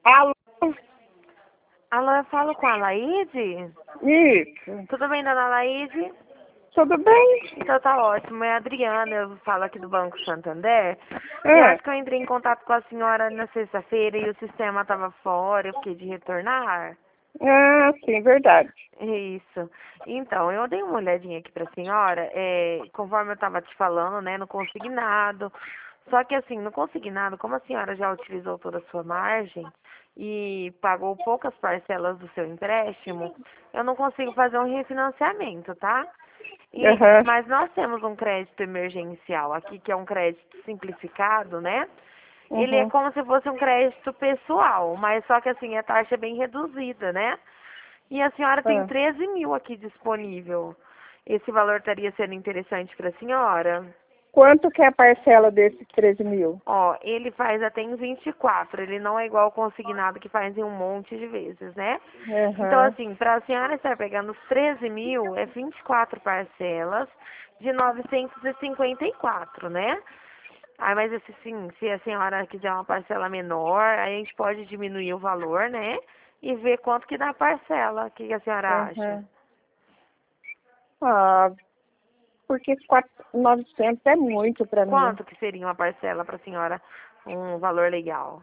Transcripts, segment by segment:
Alô? Alô, eu falo com a Laide? Isso. Tudo bem, dona Laide? Tudo bem? Então tá ótimo. É a Adriana, eu falo aqui do Banco Santander. Eu Ah, acho que eu entrei em contato com a senhora na sexta-feira e o sistema estava fora, eu fiquei de retornar. sim, verdade. Isso. Então, eu dei uma olhadinha aqui pra senhora, conforme eu estava te falando, né, no consignado. Só que assim, no consignado, como a senhora já utilizou toda a sua margem e pagou poucas parcelas do seu empréstimo, eu não consigo fazer um refinanciamento, tá? Aham. Mas nós temos um crédito emergencial aqui, que é um crédito simplificado, né? Ele é Uhum. como se fosse um crédito pessoal, mas só que assim, a taxa é bem reduzida, né? E a senhora tem Ah. 13 mil aqui disponível. Esse valor estaria sendo interessante para a senhora? Quanto que é a parcela desses 13 mil? Ó, ele faz até em 24, ele não é igual o consignado que faz em um monte de vezes, né? Então, Aham. assim, para a senhora estar pegando os 13 mil, é 24 parcelas de 954, né? Ah, mas assim, se a senhora quiser uma parcela menor, aí a gente pode diminuir o valor, né? E ver quanto que dá a parcela. O que a senhora acha? Aham. Ah, porque 900 é muito para mim. Quanto que seria uma parcela para a senhora, um valor legal?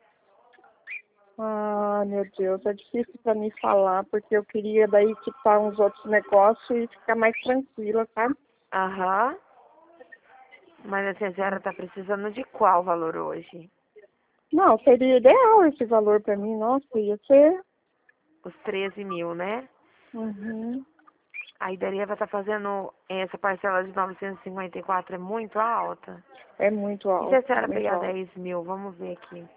Ah, meu Deus, é difícil para mim falar, porque eu queria daí quitar uns outros negócios e ficar mais tranquila, sabe? Aham. Mas assim, a senhora está precisando de qual valor hoje? Não, seria ideal esse valor para mim. Nossa, ia ser. Os 13 mil, né? Uhum. Aí daria para estar fazendo essa parcela de 954 é muito alta? É muito E se a alto, senhora muito pegar alto. 10 mil? Vamos ver aqui.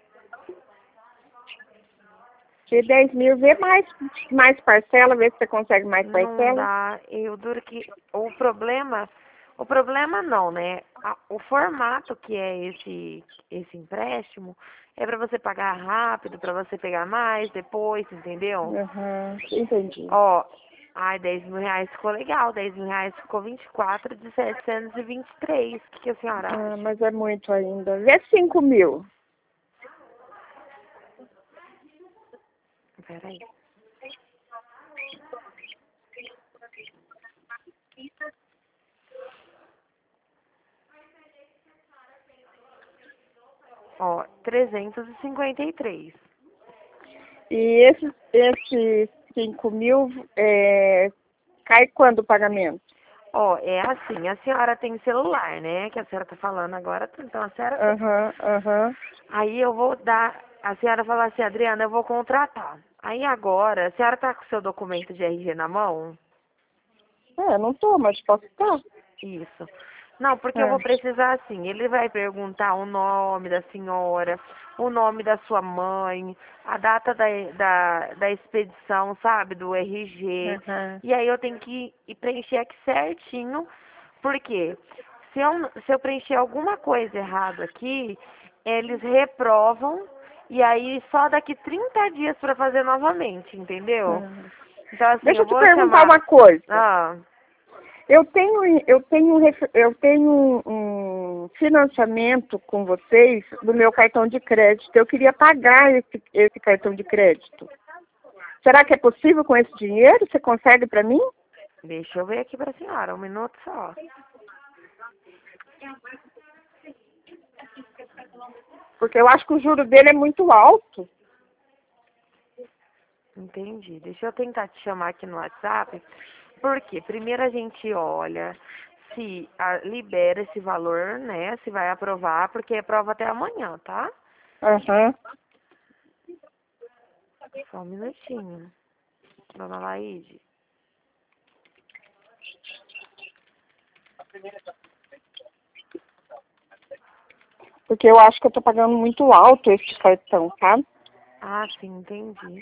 Que 10 mil, vê mais parcela, vê se você consegue mais Não parcela. dá. Eu duro que o problema não, né? O formato que é esse empréstimo é para você pagar rápido, para você pegar mais depois, entendeu? Uhum, entendi. Ó, ai, 10 mil reais ficou legal, 10 mil reais ficou 24 de 723. O que a senhora Ah, acha? mas é muito ainda. Vê 5 mil. Peraí. Ó, 353. E esse 5 mil cai quando o pagamento? Ó, é assim, a senhora tem celular, né? Que a senhora tá falando agora, então a senhora tem. Aham, aham. Aí eu vou dar, a senhora fala assim, Adriana, eu vou contratar. Aí agora, a senhora tá com o seu documento de RG na mão? É, não tô, mas posso estar. Isso. Não, porque eu É. vou precisar assim, ele vai perguntar o nome da senhora, o nome da sua mãe, a data da expedição, sabe, do RG. Aham. E aí eu tenho que ir preencher aqui certinho, porque se eu preencher alguma coisa errada aqui, eles reprovam e aí só daqui 30 dias para fazer novamente, entendeu? Aham. Então assim, Deixa eu eu te vou perguntar chamar. uma coisa. Ah, Eu tenho um financiamento com vocês do meu cartão de crédito. Eu queria pagar esse cartão de crédito. Será que é possível com esse dinheiro? Você consegue para mim? deixa eu ver aqui pra senhora, um minuto só. Porque eu acho que o juro dele é muito alto. Entendi. Deixa eu tentar te chamar aqui no WhatsApp. Por quê? Primeiro a gente olha se libera esse valor, né? Se vai aprovar, porque aprova até amanhã, tá? Aham. Só um minutinho, dona Laide. Porque eu acho que eu tô pagando muito alto esse cartão, tá? Ah, sim, entendi.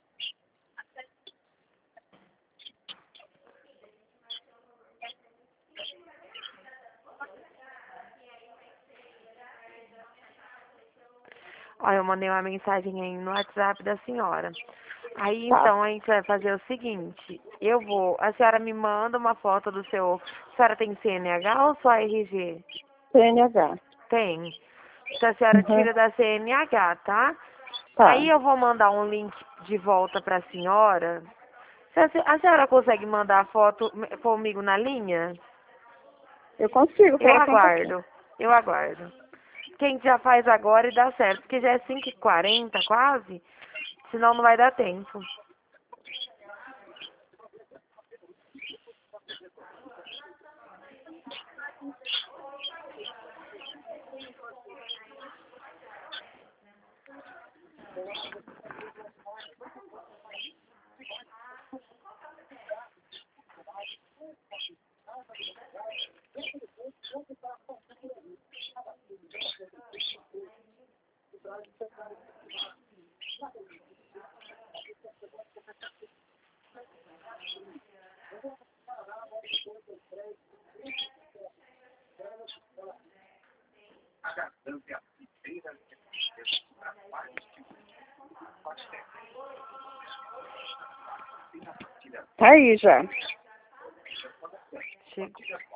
Ó, eu mandei uma mensagem aí no WhatsApp da senhora. Aí Tá. então a gente vai fazer o seguinte, a senhora me manda uma foto do seu, a senhora tem CNH ou só RG? CNH. Tem. Então a senhora Uhum. tira da CNH, tá? Tá. Aí eu vou mandar um link de volta para a senhora. A senhora consegue mandar a foto comigo na linha? Eu consigo, Eu pera só um pouquinho. aguardo, eu aguardo. Quem já faz agora e dá certo, porque já é 5h40 quase, senão não vai dar tempo. Tá aí já. Chego.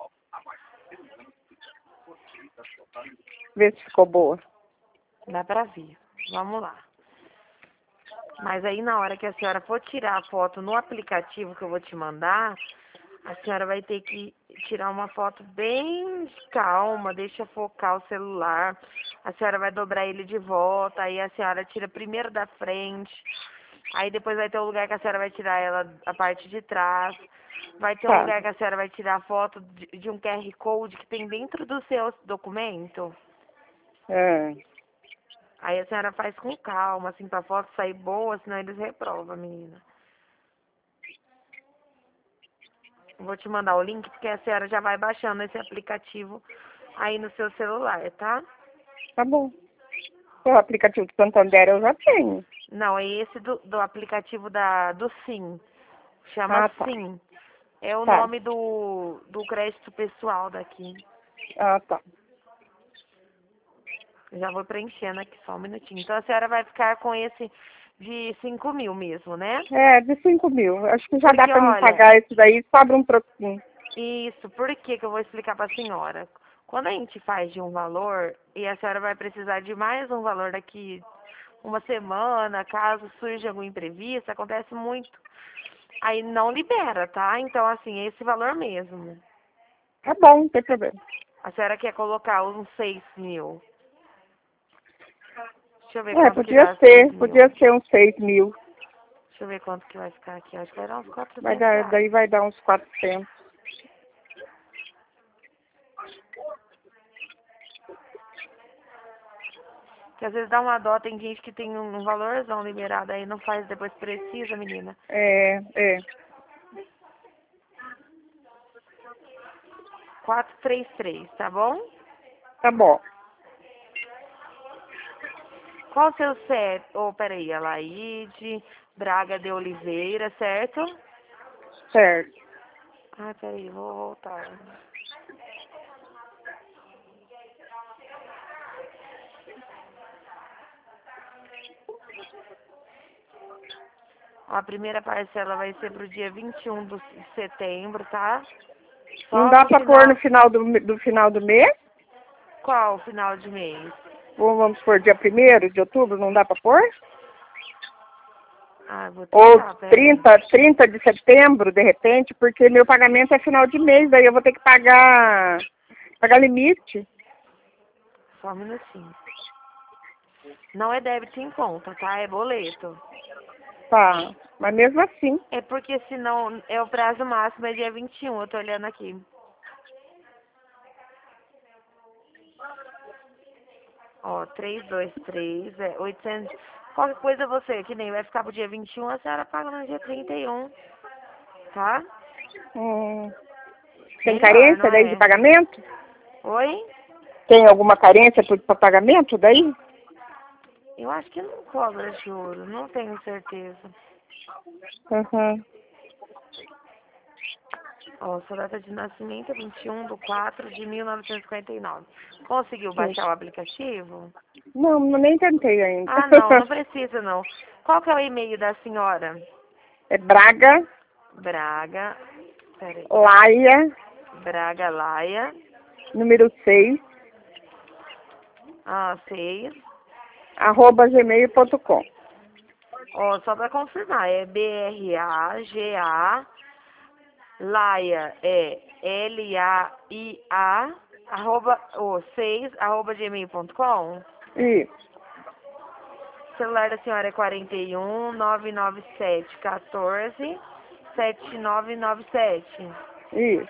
Vê se ficou boa. Dá pra ver. Vamos lá. Mas aí na hora que a senhora for tirar a foto no aplicativo que eu vou te mandar, a senhora vai ter que tirar uma foto bem calma, deixa focar o celular. A senhora vai dobrar ele de volta, aí a senhora tira primeiro da frente, aí depois vai ter um lugar que a senhora vai tirar ela a parte de trás. Vai ter um Tá. lugar que a senhora vai tirar a foto de um QR Code que tem dentro do seu documento. É. Aí a senhora faz com calma, assim, pra foto sair boa, senão eles reprovam, menina. Vou te mandar o link, porque a senhora já vai baixando esse aplicativo aí no seu celular, tá? Tá bom. O aplicativo do Santander eu já tenho. Não, é esse do aplicativo do Sim. Chama Ah, tá. Sim. É o Tá. nome do crédito pessoal daqui. Ah, tá. Já vou preenchendo aqui só um minutinho. Então a senhora vai ficar com esse de 5.000 mesmo, né? É, de 5.000. Acho que já dá Porque, pra me olha, pagar isso daí, sobra um troquinho. isso, por que que eu vou explicar para a senhora? Quando a gente faz de um valor e a senhora vai precisar de mais um valor daqui uma semana, caso surja algum imprevisto, acontece muito. Aí não libera, tá? Então, assim, é esse valor mesmo. Tá bom, não tem problema. A senhora quer colocar uns 6.000. Deixa eu ver É, quanto que dá 6.000. podia ser uns 6.000. Deixa eu ver quanto que vai ficar aqui. Acho que vai dar uns Vai 400 dar, reais. daí vai dar uns 400. É, Que às vezes dá uma dó, tem gente que tem um valorzão liberado aí, não faz, depois precisa, menina. é. 433, tá bom? Tá bom. Qual o seu CEP? Oh, peraí, Alaide Braga de Oliveira, certo? Certo. Ah, peraí, vou voltar. A primeira parcela vai ser pro dia 21 de setembro, tá? Não Só dá no pra pôr no final. final do final do mês? Qual final de mês? Ou vamos pôr dia 1º de outubro, não dá pra pôr? Ah, vou Ou tentar, peraí. 30 de setembro, de repente, porque meu pagamento é final de mês, daí eu vou ter que pagar limite. Só um minutinho. Não é débito em conta, tá? É boleto. Tá, mas mesmo assim. É porque senão é o prazo máximo, é dia 21, eu tô olhando aqui. Ó, 323, 800. Qualquer coisa você, que nem vai ficar pro dia 21, a senhora paga no dia 31, tá? hum, Tem Melhor, carência não daí de é? pagamento? Oi? Tem alguma carência para pagamento daí? Eu acho que não cobra juros, não tenho certeza. Uhum. Ó, sua data de nascimento é 21/4/1959. Conseguiu baixar Isso. o aplicativo? Não, nem tentei ainda. Ah, não, não precisa não. Qual que é o e-mail da senhora? É Braga, Braga, peraí, Laia, Braga Laia, número 6, 6, @gmail.com. Ó, só para confirmar, é BRAGA, Laia é LAIA, @gmail.com. Isso. O celular da senhora é 41 997 14 7997. Isso.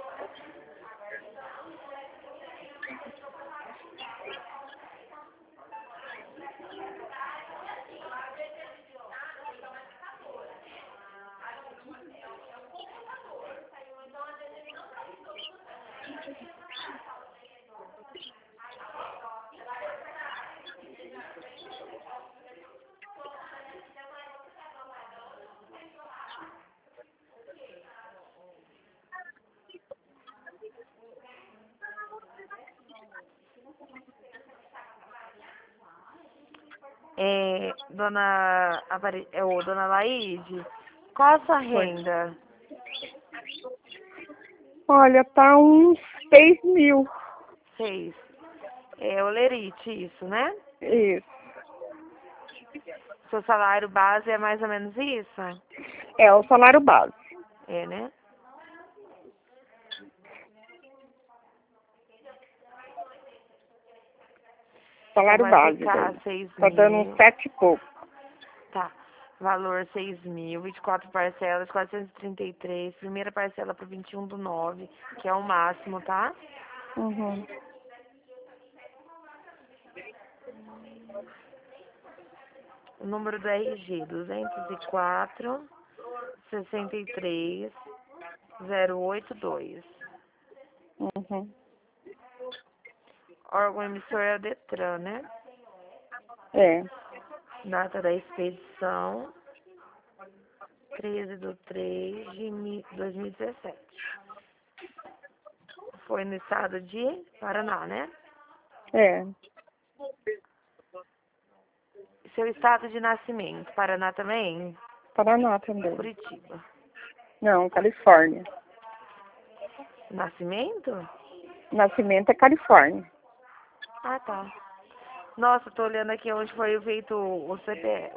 Dona Laide, qual a sua Foi. renda? Olha, tá uns 6.000. 6. É olerite, isso, né? Isso. Seu salário base é mais ou menos isso? É o salário base. É, né? Então Salário vai base ficar daí. 6 Tá dando uns mil. 7 e pouco. Tá. Valor 6 mil, 24 parcelas, 433. Primeira parcela para 21/9, que é o máximo, tá? Uhum. O número do RG, 204 63 082. Uhum. Órgão emissor é o Detran, né? É. Data da expedição, 13/3/2017. Foi no estado de Paraná, né? É. Seu estado de nascimento, Paraná também? Paraná também. Curitiba. Não, Califórnia. Nascimento? Nascimento é Califórnia. Ah, tá. Nossa, tô olhando aqui onde foi feito o CPF,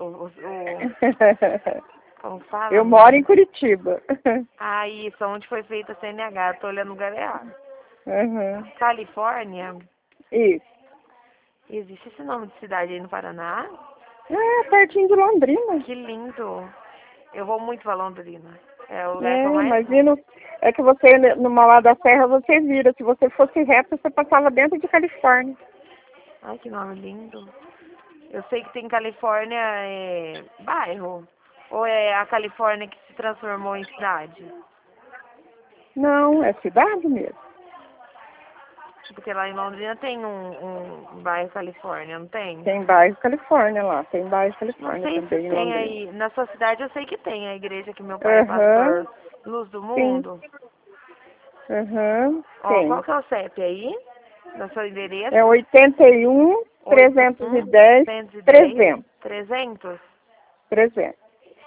como fala, Eu moro em menina? Curitiba. Ah, isso, onde foi feita a CNH, tô olhando o lugar errado. Uhum. Califórnia? Isso. Existe esse nome de cidade aí no Paraná? É, pertinho de Londrina. Que lindo. Eu vou muito pra Londrina. É o lugar que eu É, mais mas vou. vindo, é que você, no Mauá da Serra, você vira. Se você fosse reto, você passava dentro de Califórnia. Ai, que nome lindo. Eu sei que tem Califórnia, bairro. Ou é a Califórnia que se transformou em cidade? Não, é cidade mesmo. Porque lá em Londrina tem um bairro Califórnia, não tem? Tem bairro Califórnia lá. Tem bairro Não Califórnia sei se também em tem Londrina. aí. Na sua cidade eu sei que tem a igreja que meu pai é Aham, pastor, Luz do sim. Mundo. Aham, Ó, qual tem. que é o CEP aí? No seu É endereço? 81 81 310 110 300. 300? 300.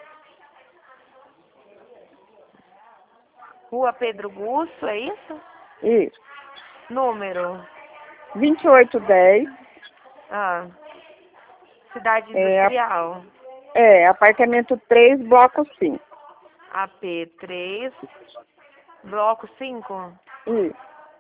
Rua Pedro Gusto, é isso? Isso. Número? 2810 Ah, cidade é, industrial. apartamento 3, bloco 5. AP3, bloco 5. Isso.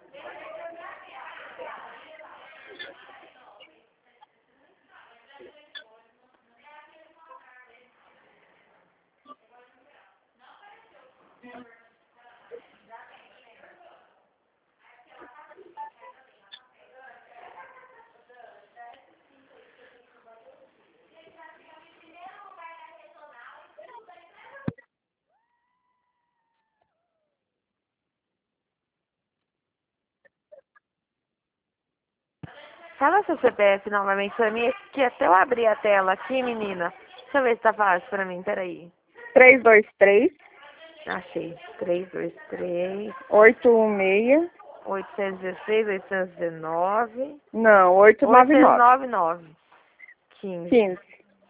Fala seu CPF novamente pra mim, que até eu abrir a tela aqui, menina. Deixa eu ver se tá fácil pra mim, peraí. 323 Achei. 323 816. 816 819 Não, 899. 899 15. 15.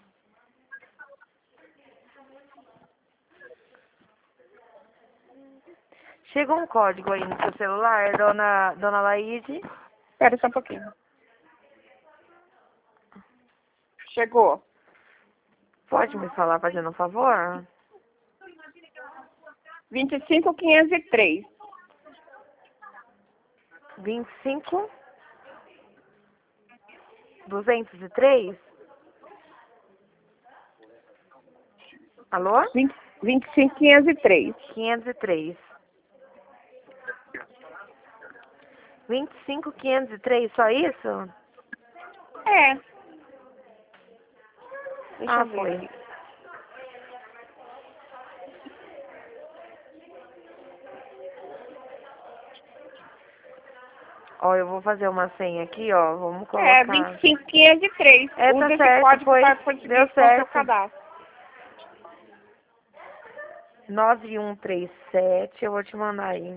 Chegou um código aí no seu celular, dona Laide? Espera só um pouquinho. Chegou. Pode me falar, fazendo um favor? 25.503. 25.203? Alô? 25.503. 503. 25.503, só isso? É. Deixa eu Foi. ver. Ó, eu vou fazer uma senha aqui, ó. Vamos É, colocar. 25.503. É, tá Usa esse certo, código foi. para conseguir Deu fazer o seu certo. cadastro. 9137, eu vou te mandar aí.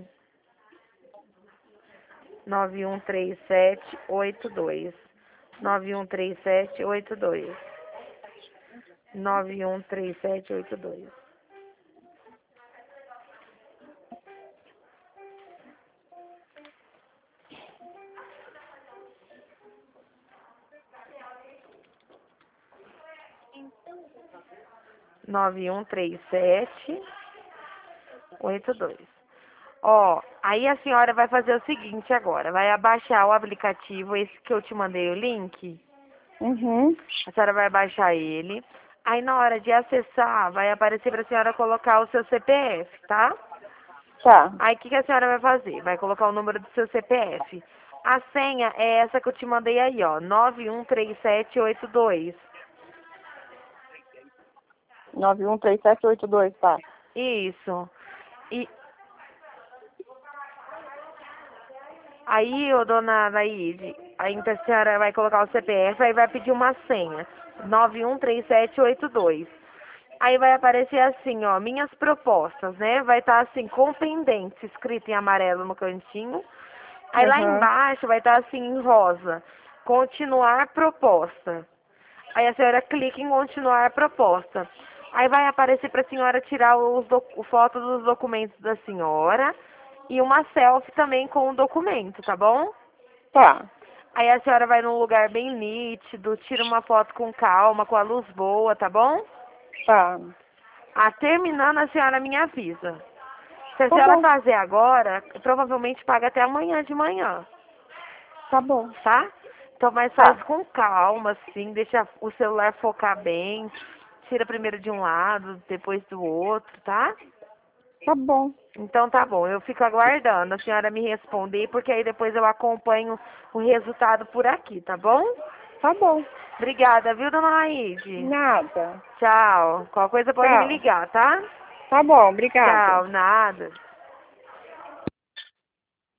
913782. 913782. 913782. Nove um três sete 82. Ó, aí a senhora vai fazer o seguinte agora, vai abaixar o aplicativo, esse que eu te mandei o link. Uhum. A senhora vai baixar ele. Aí na hora de acessar, vai aparecer para a senhora colocar o seu CPF, tá? Tá. Aí o que a senhora vai fazer? Vai colocar o número do seu CPF. A senha é essa que eu te mandei aí, ó, 913782. 913782, tá. Isso. E aí, ô dona Laide, aí então a senhora vai colocar o CPF, aí vai pedir uma senha, 913782. Aí vai aparecer assim, ó, minhas propostas, né? Vai estar assim, com pendente, escrito em amarelo no cantinho. Aí lá Uhum. embaixo vai estar assim, em rosa, continuar proposta. Aí a senhora clica em continuar proposta. Aí vai aparecer para a senhora tirar foto dos documentos da senhora e uma selfie também com o documento, tá bom? Tá. Aí a senhora vai num lugar bem nítido, tira uma foto com calma, com a luz boa, tá bom? Tá. Terminando, a senhora me avisa. Se a Tá senhora bom. fazer agora, provavelmente paga até amanhã de manhã, Tá bom. tá? Então, mas faz Tá. com calma, assim, deixa o celular focar bem, tira primeiro de um lado, depois do outro, tá? Tá bom. Então tá bom, eu fico aguardando a senhora me responder, porque aí depois eu acompanho o resultado por aqui, tá bom? Tá bom. Obrigada, viu, dona Laide? Nada. Tchau. Qualquer coisa pode me Tchau. ligar, tá? Tá bom, obrigada. Tchau, nada.